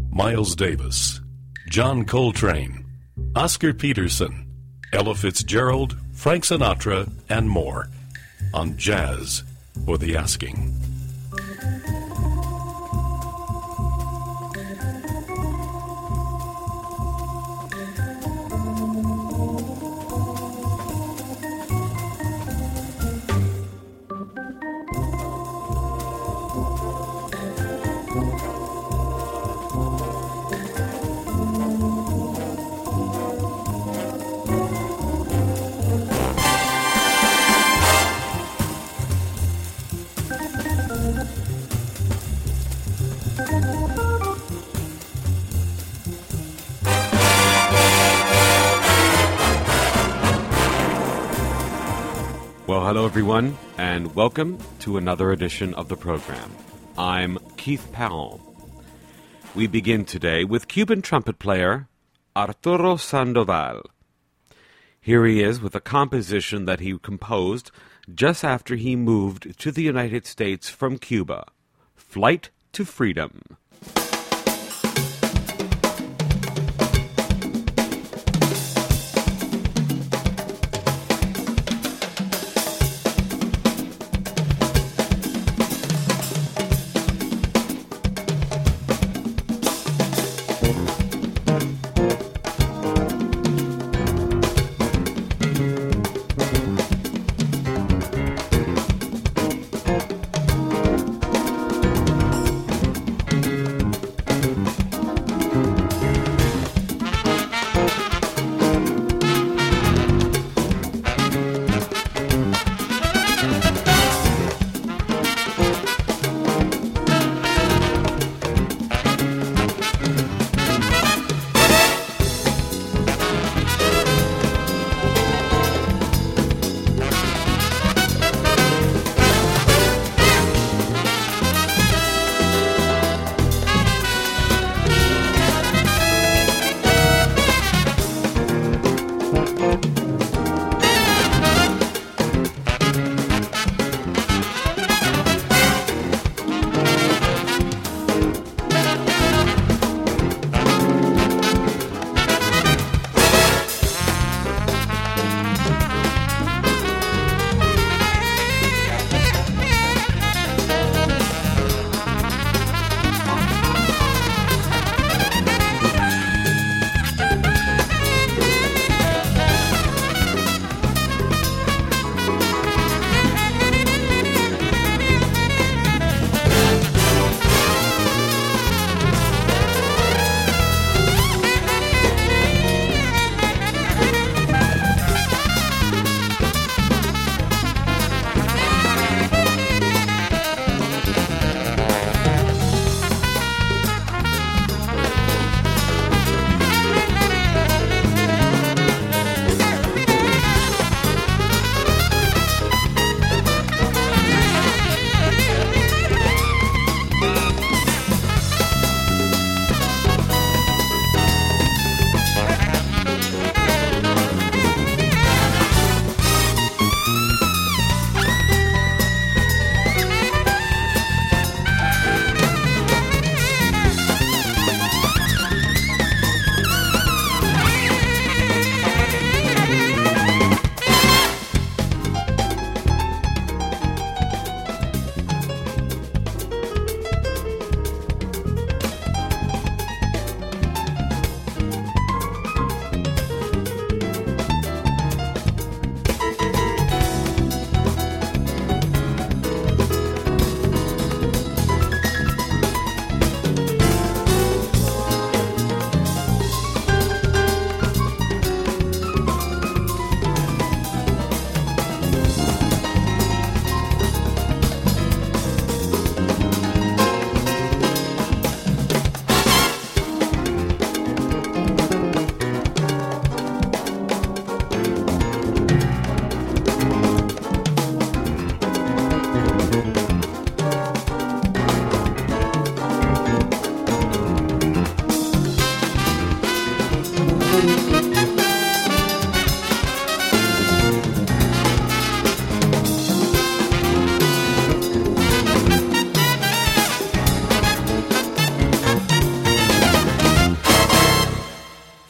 Miles Davis, John Coltrane, Oscar Peterson, Ella Fitzgerald, Frank Sinatra, and more on Jazz for the Asking. Well, hello everyone, and welcome to another edition of the program. I'm Keith Powell. We begin today with Cuban trumpet player Arturo Sandoval. Here he is with a composition that he composed just after he moved to the United States from Cuba, Flight to Freedom.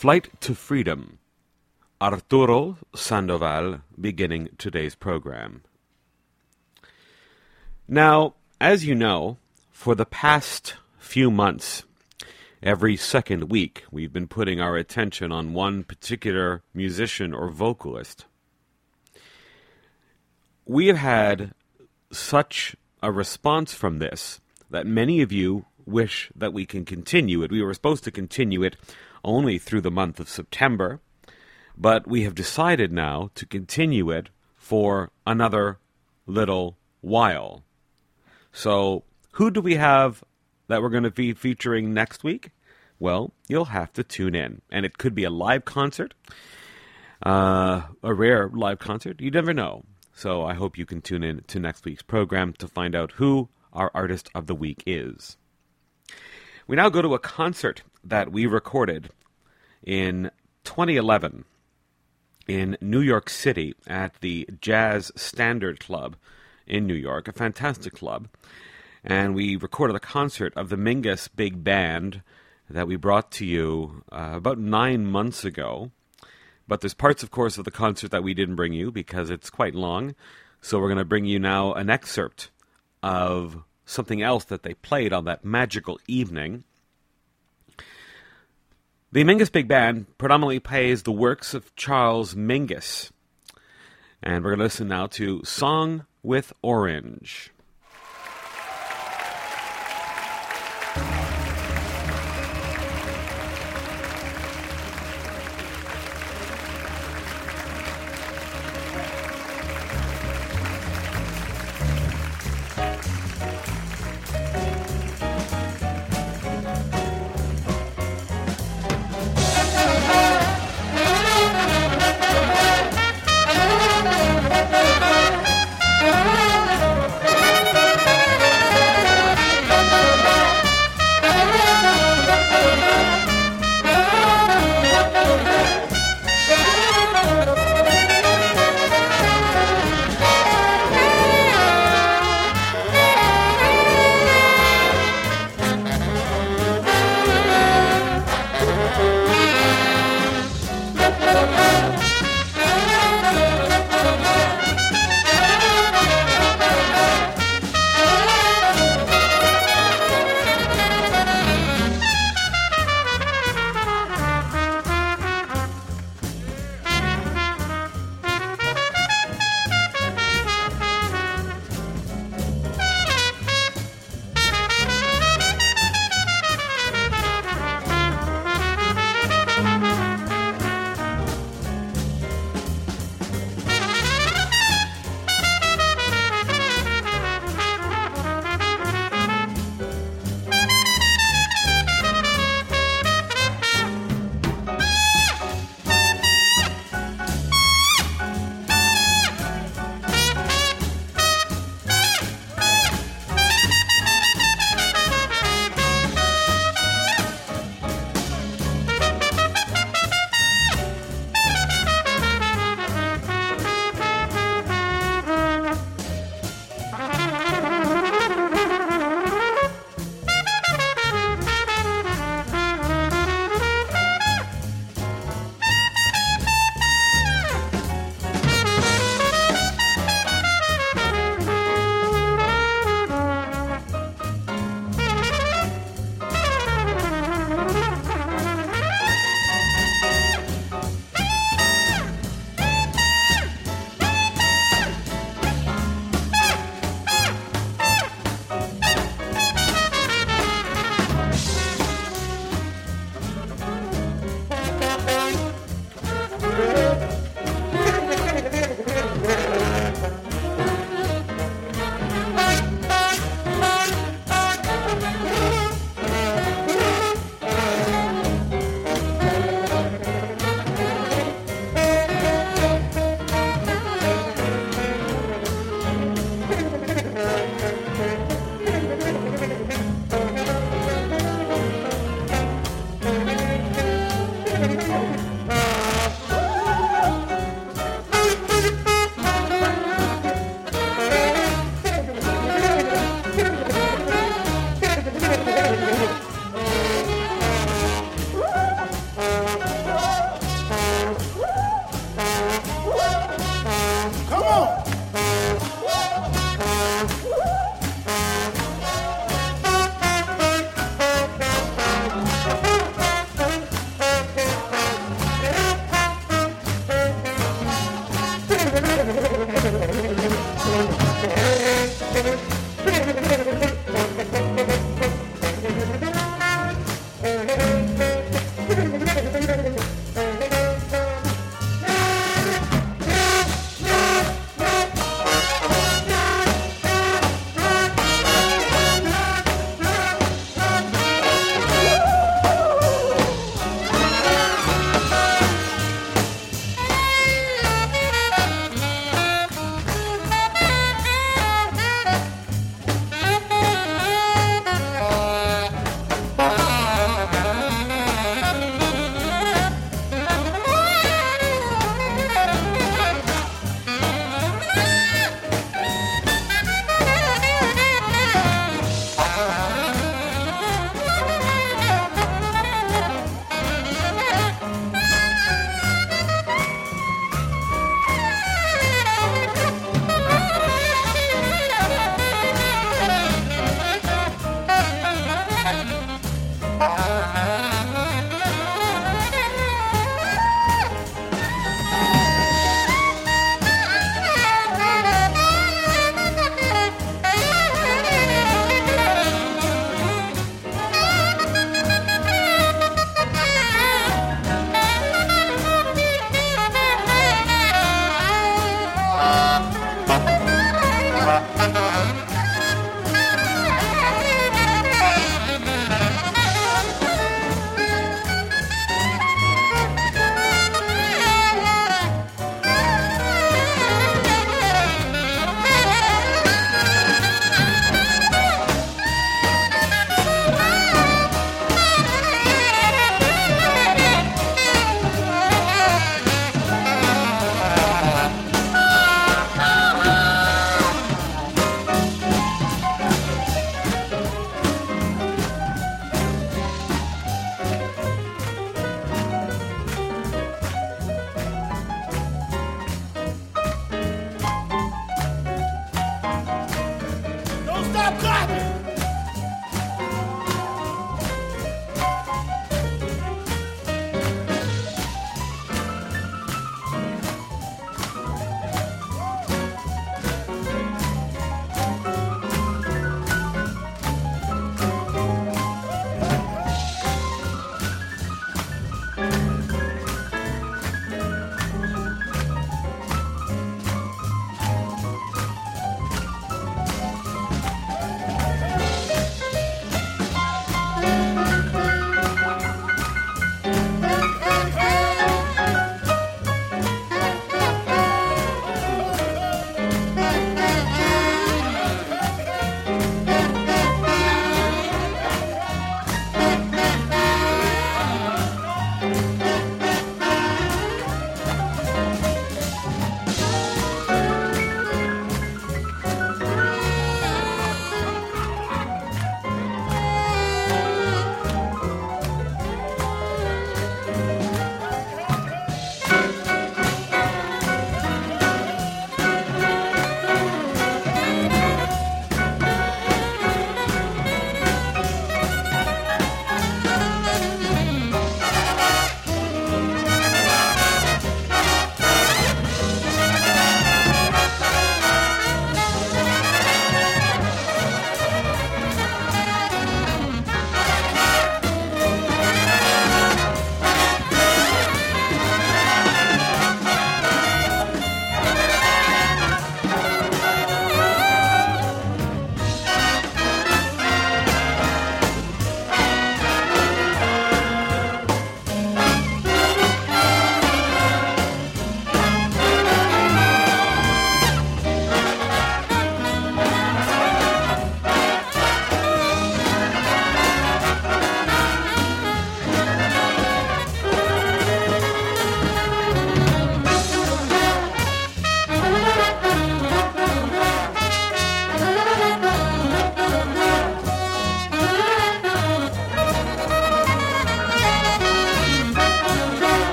Flight to Freedom, Arturo Sandoval, beginning today's program. Now, as you know, for the past few months, every second week, we've been putting our attention on one particular musician or vocalist. We have had such a response from this that many of you wish that we can continue it. We were supposed to continue it only through the month of September, but we have decided now to continue it for another little while. So, who do we have that we're going to be featuring next week? Well, you'll have to tune in. And it could be a live concert, a rare live concert. You never know. So I hope you can tune in to next week's program to find out who our artist of the week is. We now go to a concert that we recorded in 2011 in New York City at the Jazz Standard Club in New York, a fantastic club. And we recorded a concert of the Mingus Big Band that we brought to you about 9 months ago. But there's parts, of course, of the concert that we didn't bring you because it's quite long. So we're going to bring you now an excerpt of something else that they played on that magical evening. The Mingus Big Band predominantly plays the works of Charles Mingus. And we're going to listen now to Song with Orange.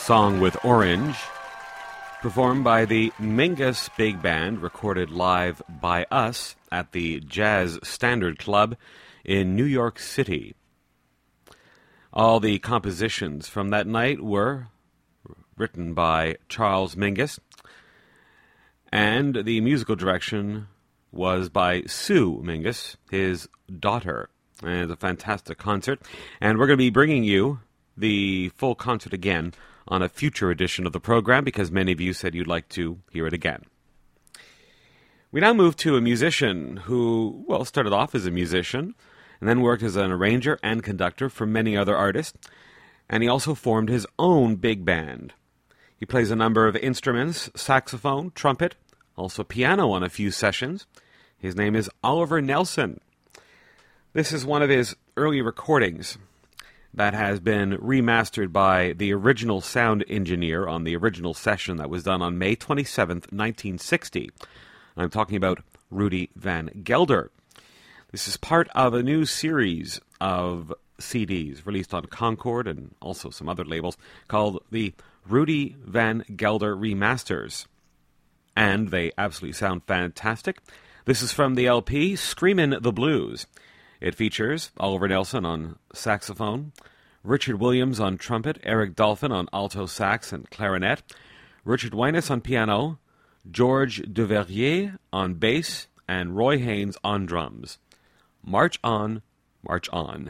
Song with Orange, performed by the Mingus Big Band, recorded live by us at the Jazz Standard Club in New York City. All the compositions from that night were written by Charles Mingus, and the musical direction was by Sue Mingus, his daughter. And it's a fantastic concert, and we're going to be bringing you the full concert again on a future edition of the program because many of you said you'd like to hear it again. We now move to a musician who, well, started off as a musician and then worked as an arranger and conductor for many other artists, and he also formed his own big band. He plays a number of instruments, saxophone, trumpet, also piano on a few sessions. His name is Oliver Nelson. This is one of his early recordings that has been remastered by the original sound engineer on the original session that was done on May 27th, 1960. I'm talking about Rudy Van Gelder. This is part of a new series of CDs released on Concord and also some other labels called the Rudy Van Gelder Remasters. And they absolutely sound fantastic. This is from the LP Screamin' the Blues. It features Oliver Nelson on saxophone, Richard Williams on trumpet, Eric Dolphin on alto sax and clarinet, Richard Wyness on piano, George Duverrier on bass, and Roy Haynes on drums. March on, march on.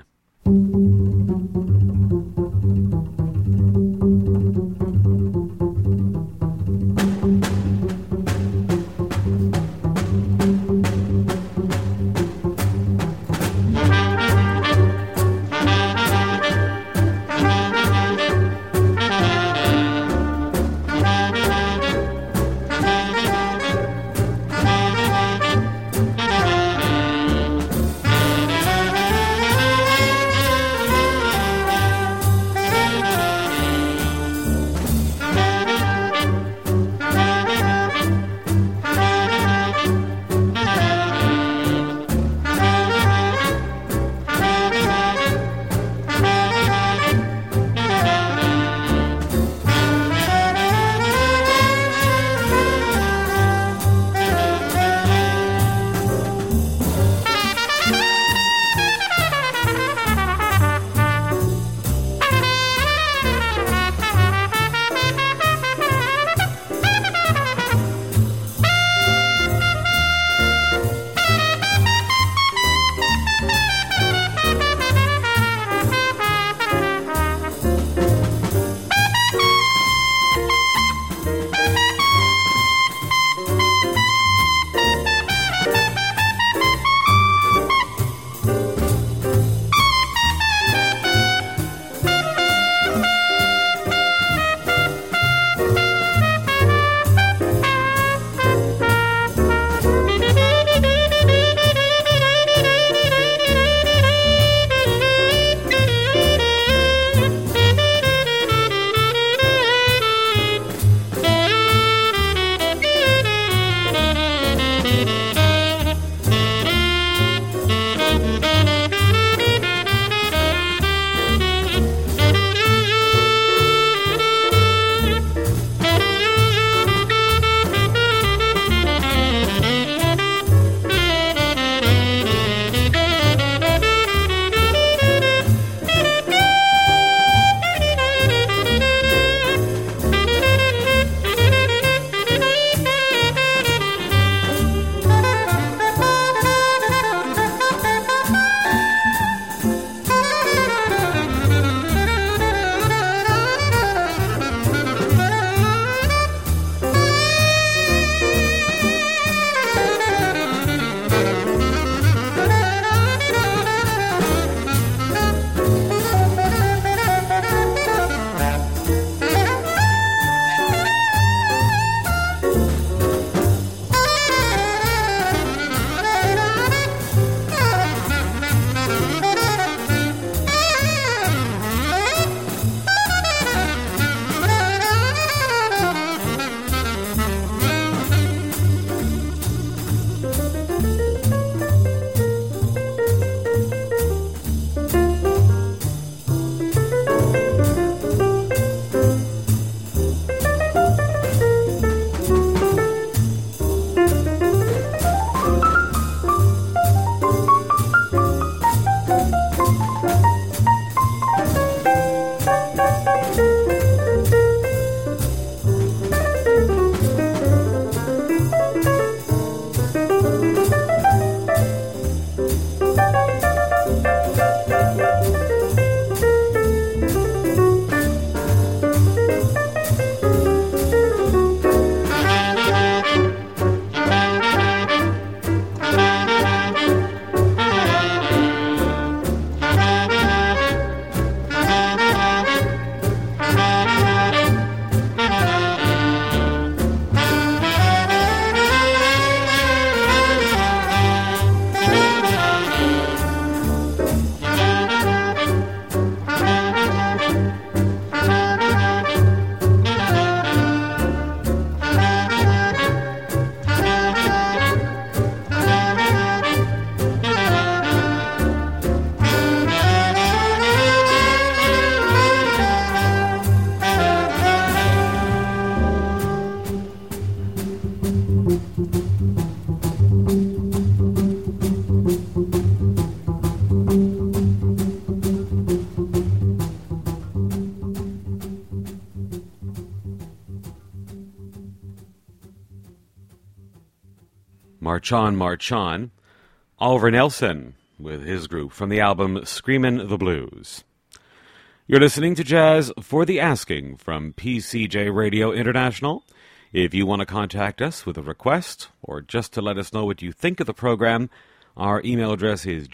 March On, Oliver Nelson with his group from the album Screamin' the Blues. You're listening to Jazz for the Asking from PCJ Radio International. If you want to contact us with a request or just to let us know what you think of the program, our email address is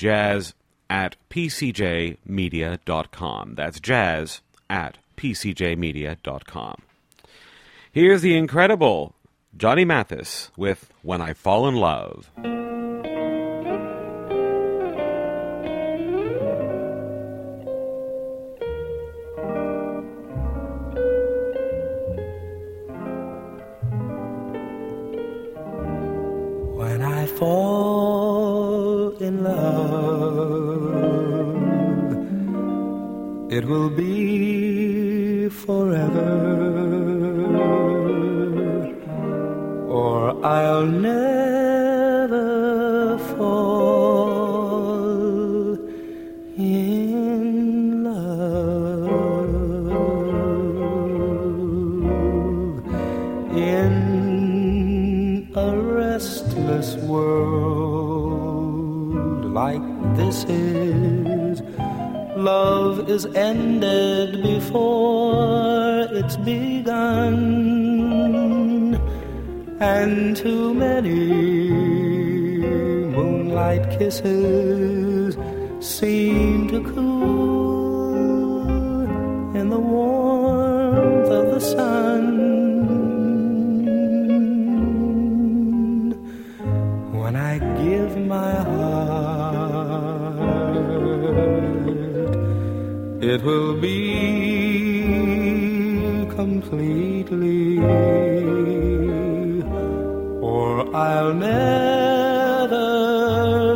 jazz@pcjmedia.com. That's jazz@pcjmedia.com. Here's the incredible Johnny Mathis with When I Fall in Love. When I fall in love, it will be forever, or I'll never fall in love. In a restless world like this is, love is ended before it's begun, and too many moonlight kisses seem to cool in the warmth of the sun. When I give my heart, it will be completely, or I'll never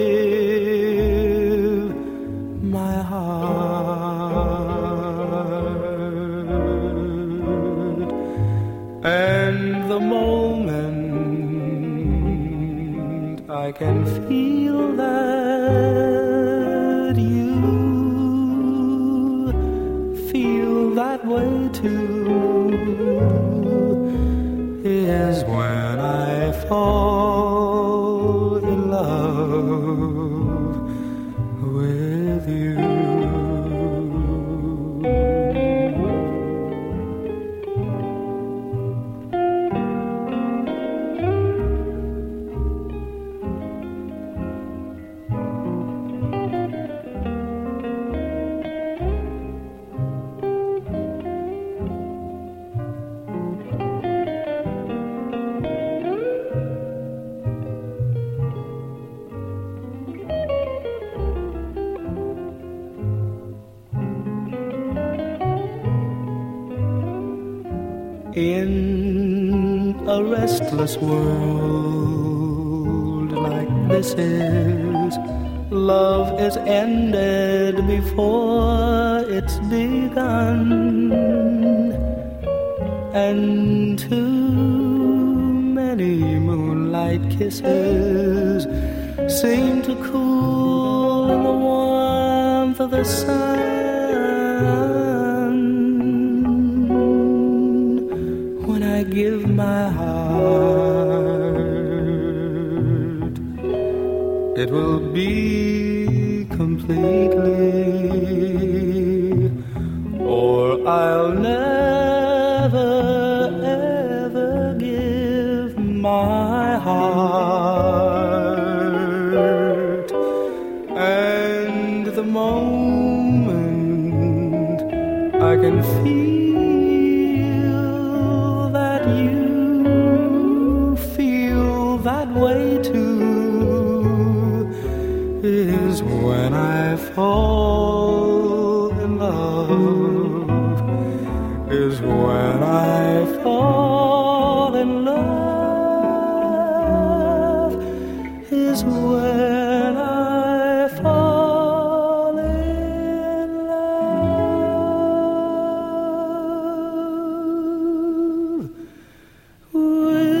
give my heart. And the moment I can feel that you feel that way too is when I fall in love with you. In a restless world like this is, love is ended before it's begun, and too many moonlight kisses seem to cool in the warmth of the sun. I give my heart, it will be completely, or I'll never ever give my heart. And the moment I can feel that way too is when I fall in love, is when I fall in love, is when I fall in love with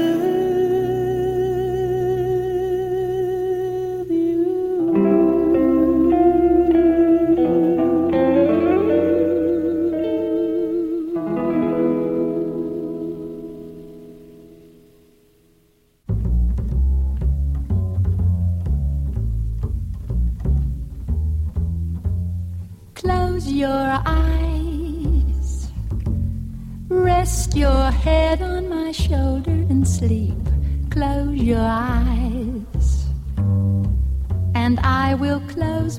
your eyes. Rest your head on my shoulder and sleep. Close your eyes, and I will close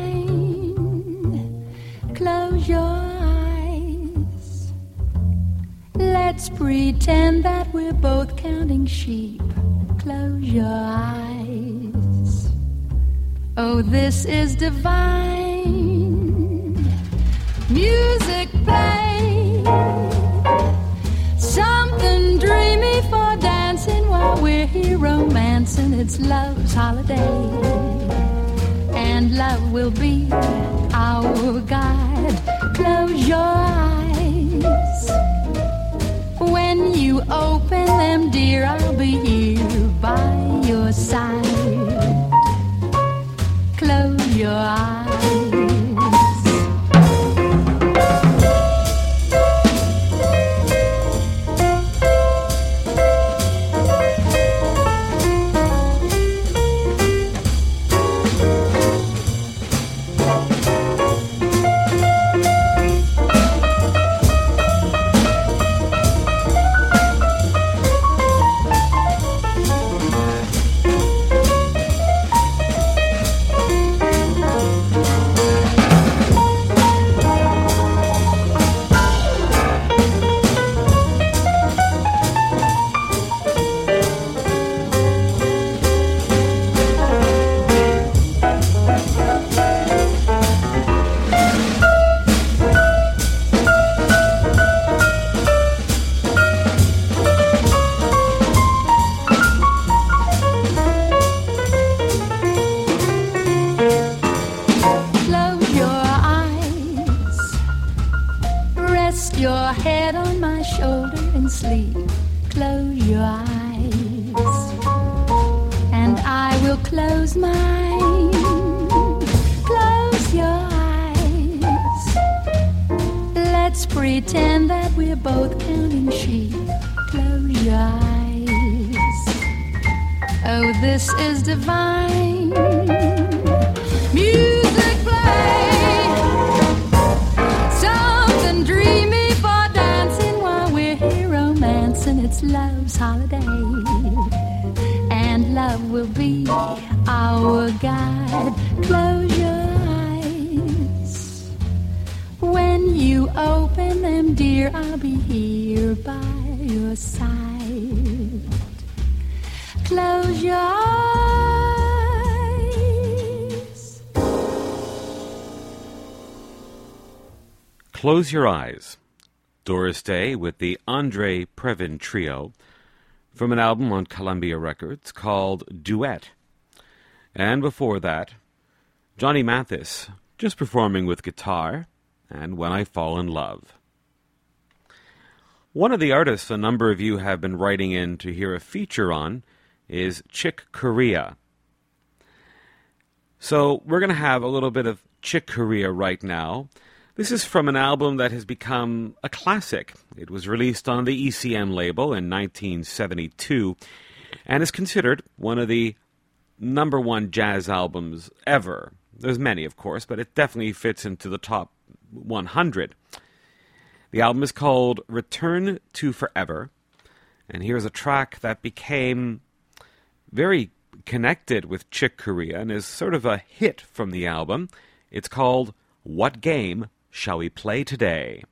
mine. Close your eyes. Let's pretend that we're both counting sheep. Close your eyes. Oh, this is divine. Music play. Something dreamy for dancing while we're here romancing. It's love's holiday, and love will be our guide. Close your eyes. When you open them, dear, I'll be here by your side. Close your eyes. Pretend that we're both counting sheep. Close your eyes. Oh, this is divine. Music play. Something dreamy for dancing while we're here romancing. It's love's holiday, and love will be our guide. Close your eyes. When you open them, dear, I'll be here by your side. Close your eyes. Close Your Eyes. Doris Day with the Andre Previn Trio from an album on Columbia Records called Duet. And before that, Johnny Mathis, just performing with guitar, and When I Fall in Love. One of the artists a number of you have been writing in to hear a feature on is Chick Corea. So we're going to have a little bit of Chick Corea right now. This is from an album that has become a classic. It was released on the ECM label in 1972 and is considered one of the number one jazz albums ever. There's many, of course, but it definitely fits into the top 100. The album is called Return to Forever, and here's a track that became very connected with Chick Corea and is sort of a hit from the album. It's called What Game Shall We Play Today?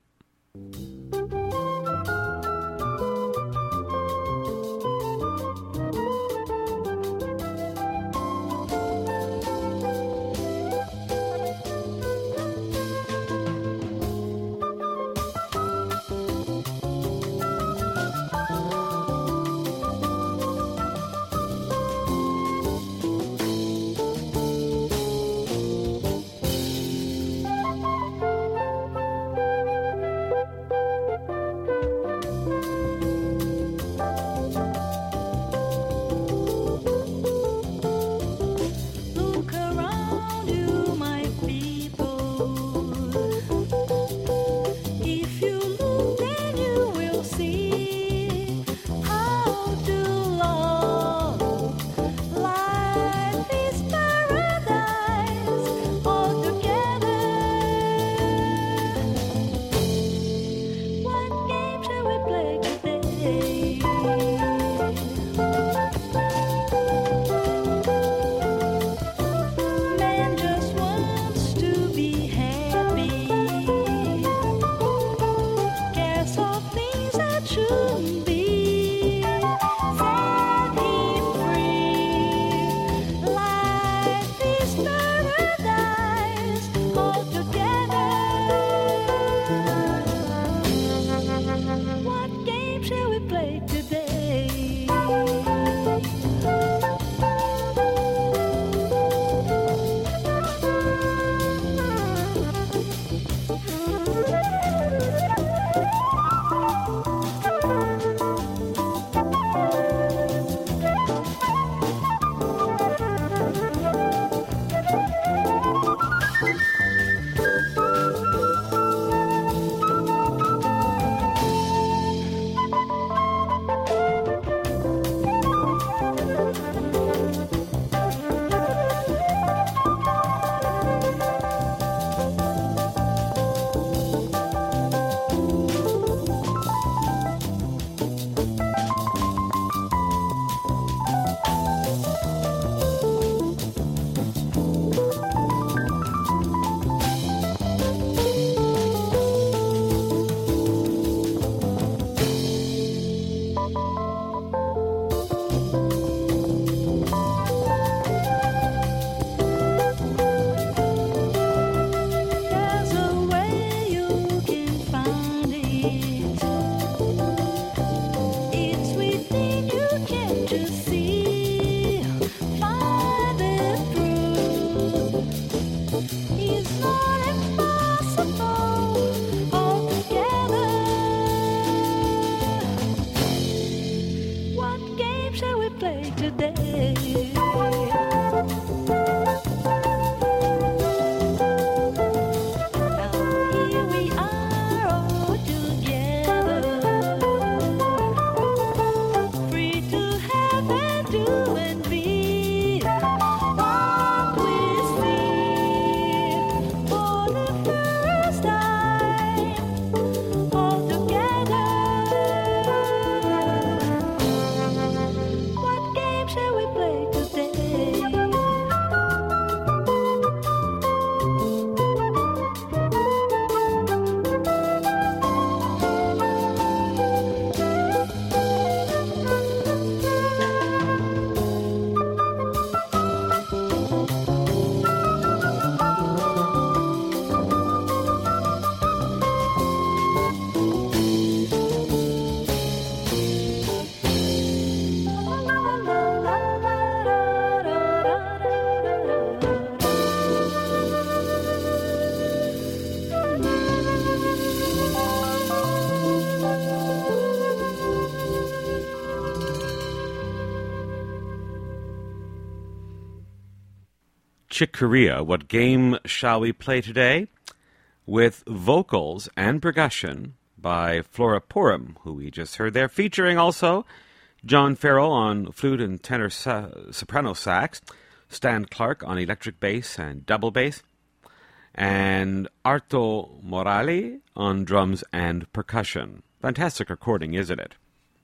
Chick Corea. What game shall we play today? With vocals and percussion by Flora Purim, who we just heard there, featuring also John Farrell on flute and tenor soprano sax, Stan Clark on electric bass and double bass, and Arto Morali on drums and percussion. Fantastic recording, isn't it?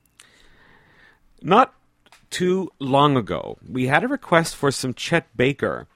Not too long ago, we had a request for some Chet Baker,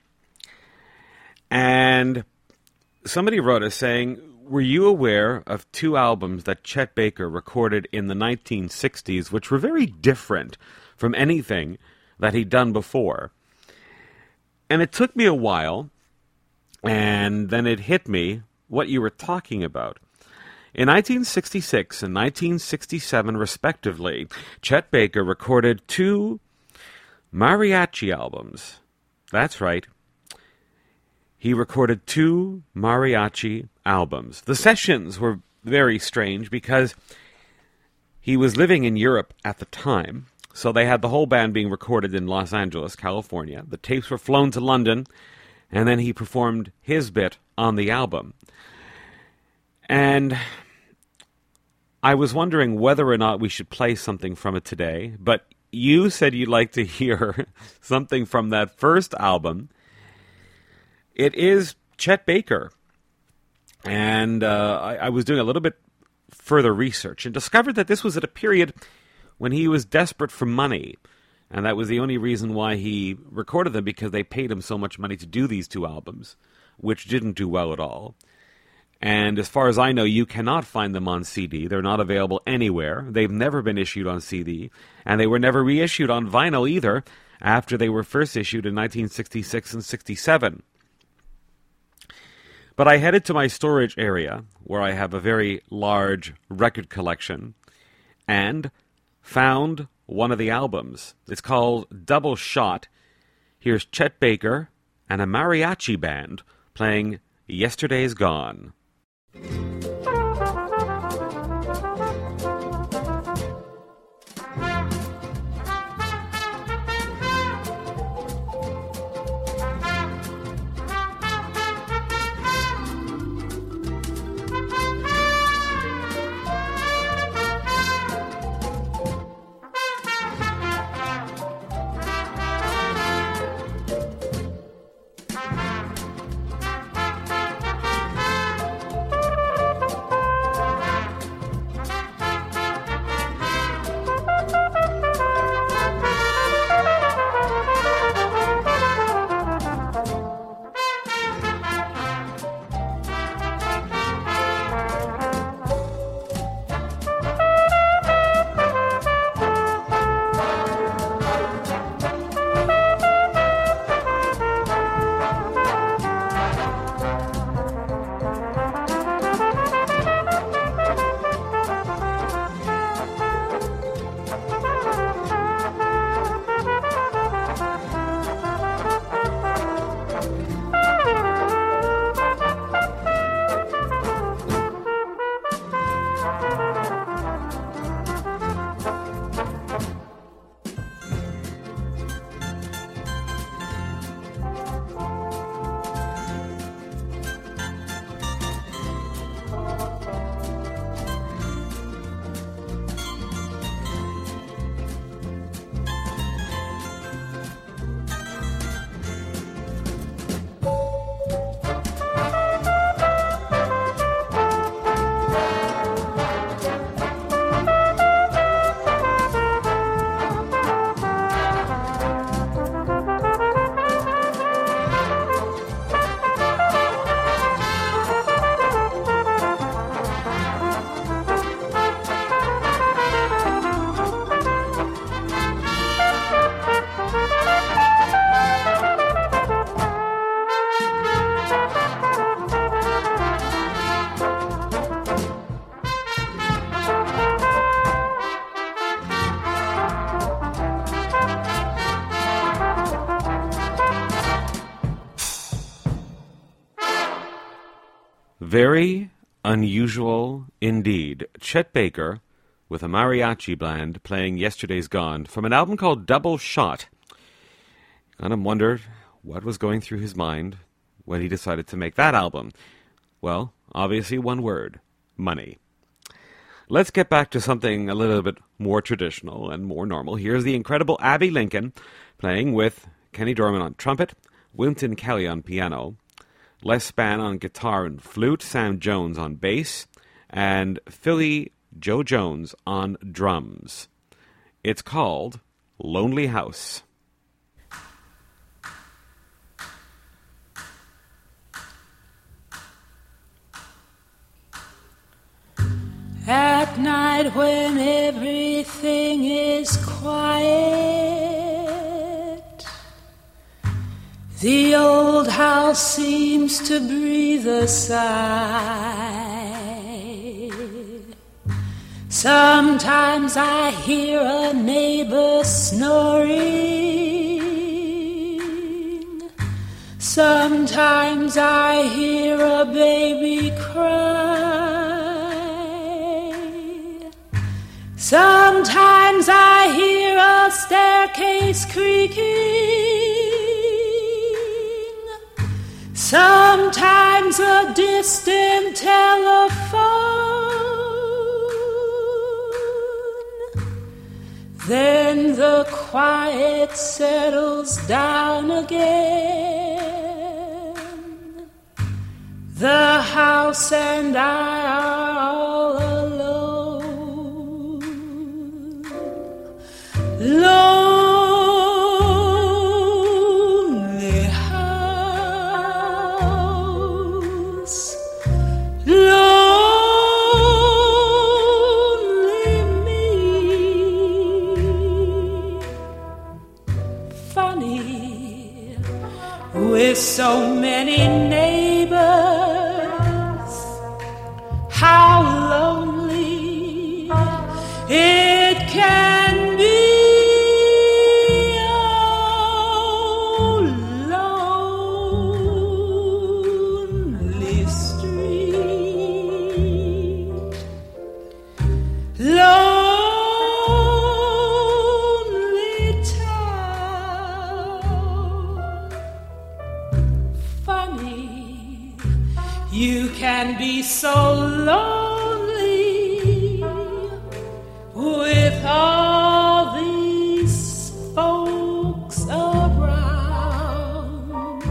and somebody wrote us saying, were you aware of two albums that Chet Baker recorded in the 1960s, which were very different from anything that he'd done before? And it took me a while, and then it hit me what you were talking about. In 1966 and 1967, respectively, Chet Baker recorded two mariachi albums. That's right. He recorded two mariachi albums. The sessions were very strange because he was living in Europe at the time, so they had the whole band being recorded in Los Angeles, California. The tapes were flown to London, and then he performed his bit on the album. And I was wondering whether or not we should play something from it today, but you said you'd like to hear something from that first album. It is Chet Baker. And I was doing a little bit further research and discovered that this was at a period when he was desperate for money. And that was the only reason why he recorded them, because they paid him so much money to do these two albums, which didn't do well at all. And as far as I know, you cannot find them on CD. They're not available anywhere. They've never been issued on CD. And they were never reissued on vinyl either after they were first issued in 1966 and 67. But I headed to my storage area, where I have a very large record collection, and found one of the albums. It's called Double Shot. Here's Chet Baker and a mariachi band playing Yesterday's Gone. Very unusual indeed. Chet Baker with a mariachi band playing Yesterday's Gone from an album called Double Shot. Kind of wondered what was going through his mind when he decided to make that album? Well, obviously one word: money. Let's get back to something a little bit more traditional and more normal. Here's the incredible Abbey Lincoln playing with Kenny Dorman on trumpet, Wynton Kelly on piano, Les Spann on guitar and flute, Sam Jones on bass, and Philly Joe Jones on drums. It's called Lonely House. At night when everything is quiet, the old house seems to breathe a sigh. Sometimes I hear a neighbor snoring. Sometimes I hear a baby cry. Sometimes I hear a staircase creaking. Sometimes a distant telephone. Then the quiet settles down again. The house and I are all alone. Lonely house, lonely me. Funny, with so many neighbors, how lonely it can be. Be so lonely with all these folks around.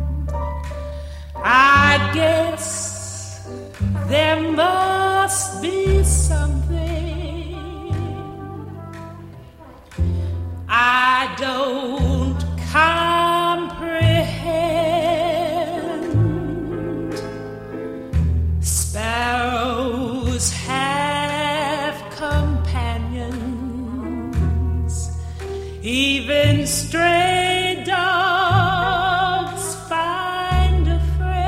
I guess there must be something I don't comprehend. Sparrows have companions, even stray dogs find a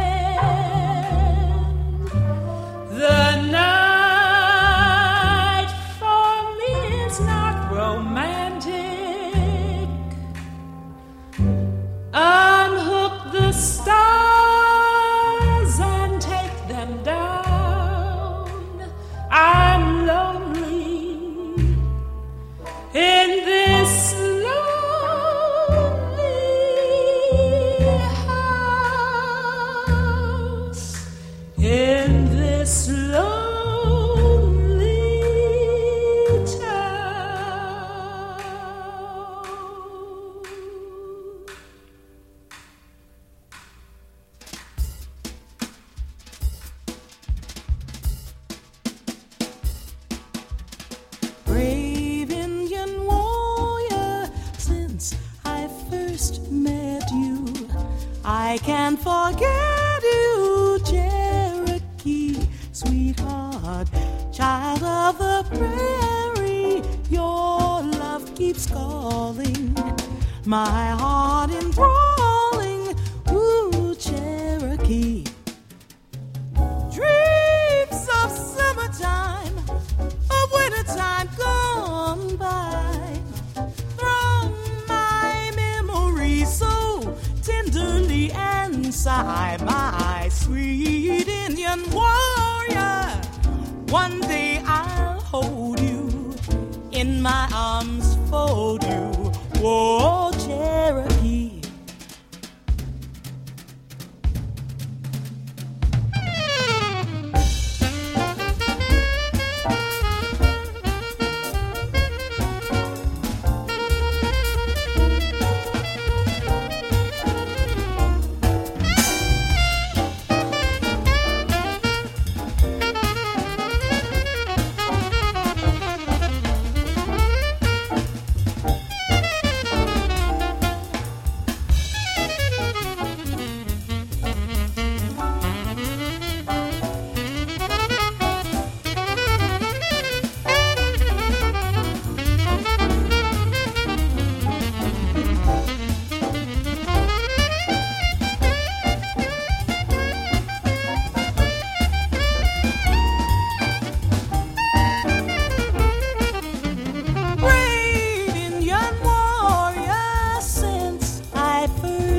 friend. The night for me is not romantic. Unhook the stars and take them down. I'm lonely in this lonely house, in this lonely town. Brave Indian warrior, since I first met you, I can't forget you, Cherokee, sweetheart, child of the prairie. Your love keeps calling, my heart enthralling. Ooh, Cherokee. Dreams of summertime, of wintertime gone by, throng my memory so tenderly and sigh. My sweet Indian warrior, one day I'll hold you, in my arms fold you. Whoa, Cherokee.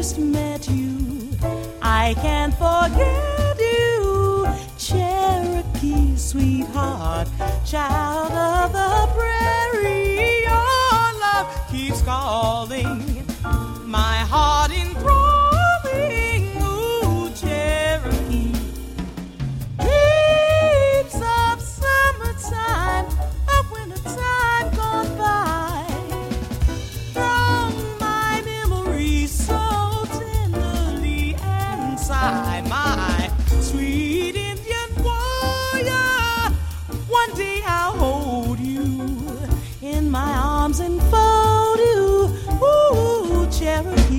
first met you. I can't forget you, Cherokee sweetheart, child of the prairie. Your love keeps calling, my heart enthralling. Ooh, Cherokee, dreams of summertime, of wintertime gone by, from my memory so tenderly inside. My sweet Indian warrior, one day I'll hold you in my arms and fold you. Ooh, Cherokee.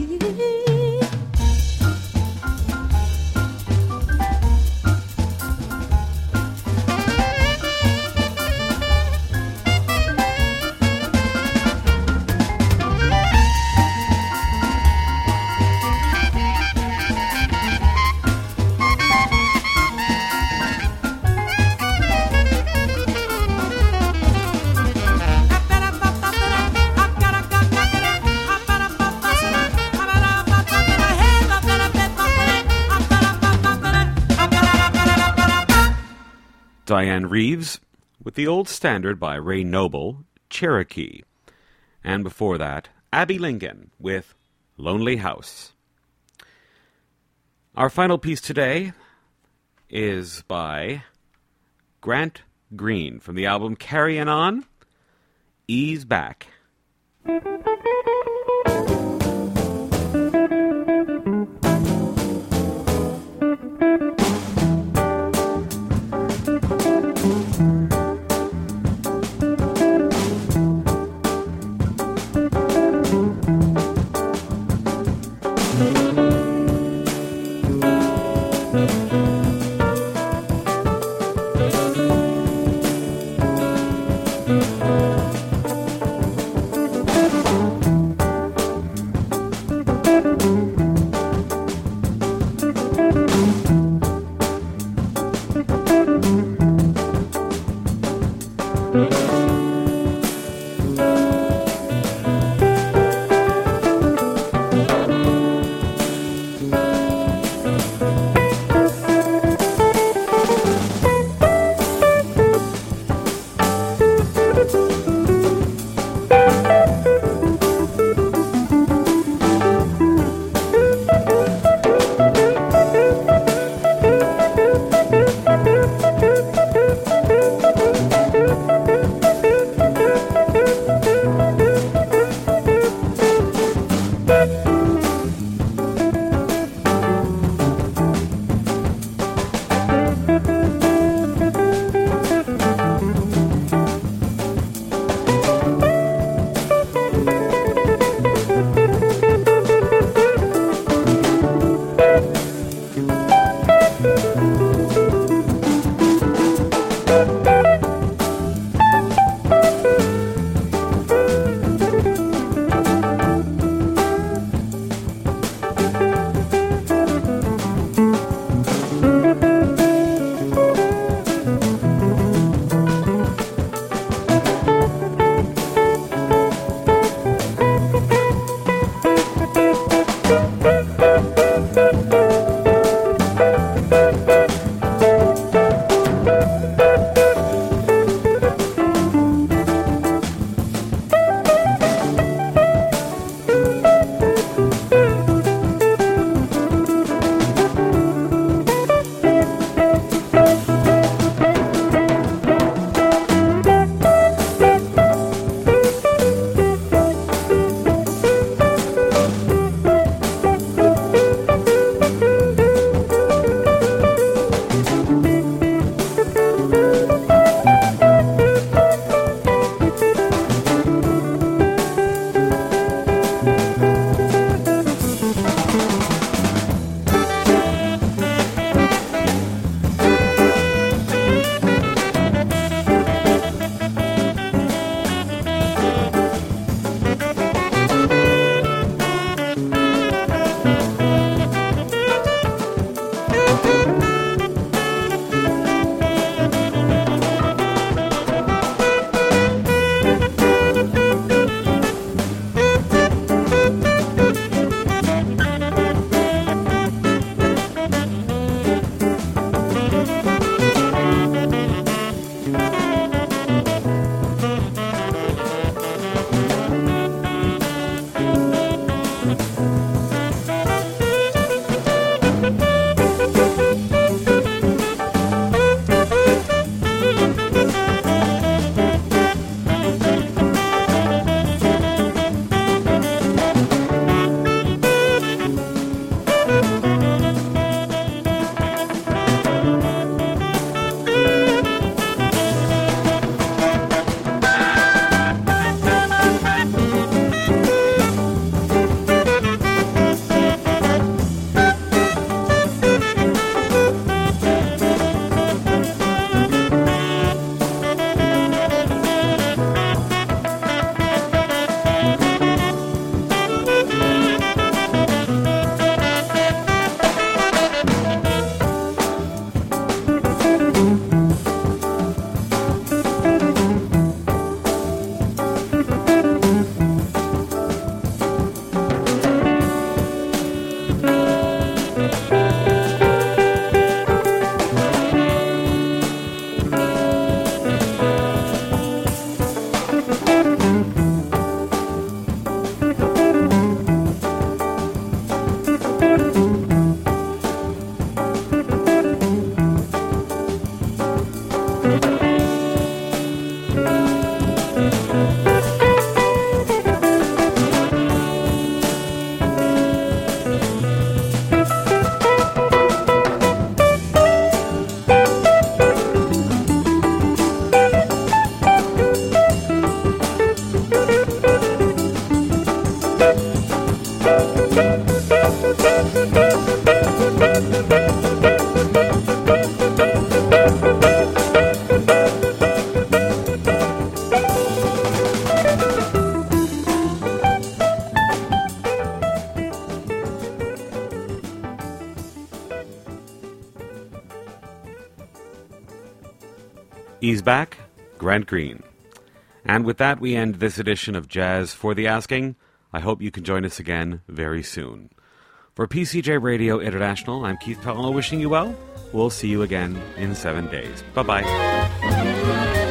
Diane Reeves with the old standard by Ray Noble, Cherokee. And before that, Abby Lincoln with Lonely House. Our final piece today is by Grant Green from the album Carryin' On, Ease Back. He's back, Grant Green. And with that, we end this edition of Jazz for the Asking. I hope you can join us again very soon. For PCJ Radio International, I'm Keith Pelno wishing you well. We'll see you again in 7 days. Bye-bye.